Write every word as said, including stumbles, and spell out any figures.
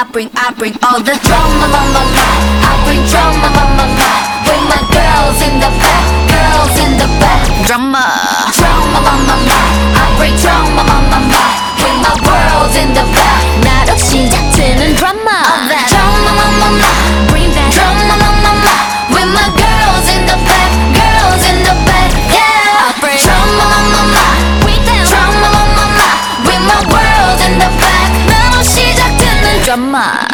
I bring, I bring all the drama, ma, ma, ma. I bring drama, ma, ma, ma. With my girls in the back, girls in the back. Drama, drama, ma, ma, ma. I bring drama, ma, ma, ma. With my girls in the back. 나로 시작되는 drama. All that drama, ma, ma, ma. Bring that drama, ma, ma, ma. With my girls in the back, girls in the back. Yeah, I bring drama, ma, ma, ma. With that drama, ma, ma, ma. With my girls in the back. 나로 시작되는 drama.